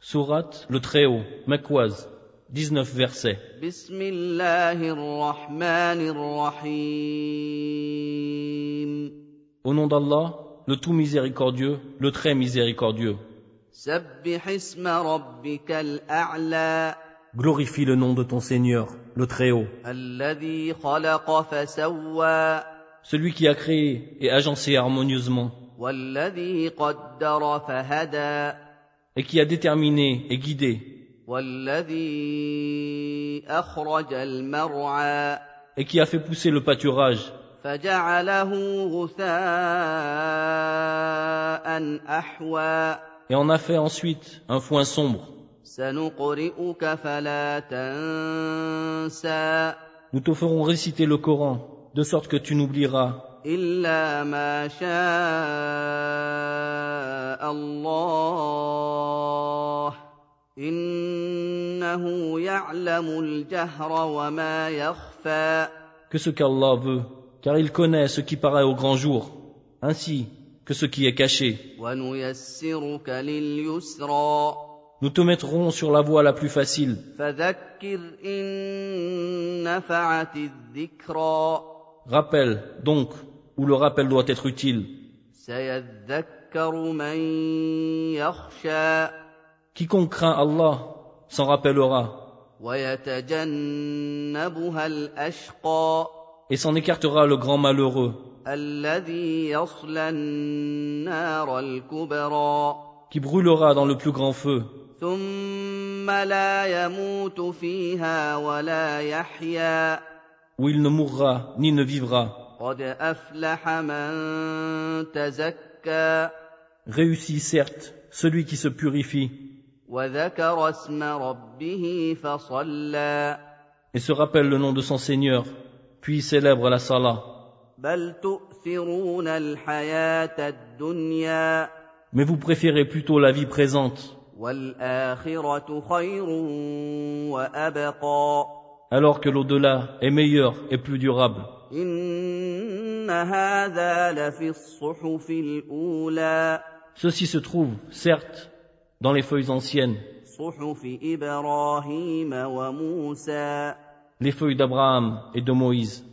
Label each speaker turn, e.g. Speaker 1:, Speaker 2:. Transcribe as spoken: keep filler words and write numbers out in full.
Speaker 1: Sourate le Très-Haut, Makwaz, dix-neuf versets.
Speaker 2: Bismillahirrahmanirrahim.
Speaker 1: Au nom d'Allah, le tout miséricordieux, le très miséricordieux.
Speaker 2: Sabbih isma rabbikal a'la.
Speaker 1: Glorifie le nom de ton Seigneur, le Très-Haut.
Speaker 2: Alladhi khalaqa fasawwa.
Speaker 1: Celui qui a créé et agencé harmonieusement.
Speaker 2: Walladhi qaddara fahada.
Speaker 1: Et qui a déterminé et guidé.
Speaker 2: Walladhi akhraja al-mar'a.
Speaker 1: Et qui a fait pousser le pâturage.
Speaker 2: Faja'alahu ghutha'an ahwa.
Speaker 1: Et en a fait ensuite un foin sombre.
Speaker 2: Sanuqri'uka fala tansa.
Speaker 1: Nous te ferons réciter le Coran, de sorte que tu n'oublieras
Speaker 2: إلا ما شاء الله إنه يعلم الجهر وما يخفى
Speaker 1: que ce qu'Allah veut, car il connaît ce qui paraît au grand jour, ainsi que ce qui est caché.
Speaker 2: ونيسرك لليسرى
Speaker 1: Nous te mettrons sur la voie la plus facile.
Speaker 2: فذكر إن نفعت الذكرى
Speaker 1: Rappel, donc, où le rappel doit être utile.
Speaker 2: سيذكر من يخشى
Speaker 1: Quiconque craint Allah s'en rappellera
Speaker 2: ويتجنبها الأشقى
Speaker 1: et s'en écartera le grand malheureux
Speaker 2: الذي يصلى النار الكبرى
Speaker 1: qui brûlera dans le plus grand feu
Speaker 2: ثم لا يموت فيها ولا يحيا
Speaker 1: où il ne mourra ni ne vivra.
Speaker 2: قد أفلح من تزكى
Speaker 1: Réussit certes celui qui se purifie
Speaker 2: وذكر اسم ربه فصلى
Speaker 1: et se rappelle le nom de son Seigneur, puis célèbre la salat.
Speaker 2: بل تؤثرون الحياة الدنيا
Speaker 1: Mais vous préférez plutôt la vie présente,
Speaker 2: والآخرة خير وأبقى
Speaker 1: alors que l'au-delà est meilleur et plus durable.
Speaker 2: إن هذا لفي الصحف الأولى
Speaker 1: Ceci se trouve, certes, dans les feuilles anciennes,
Speaker 2: صحف إبراهيم وموسى
Speaker 1: les feuilles d'Abraham et de Moïse.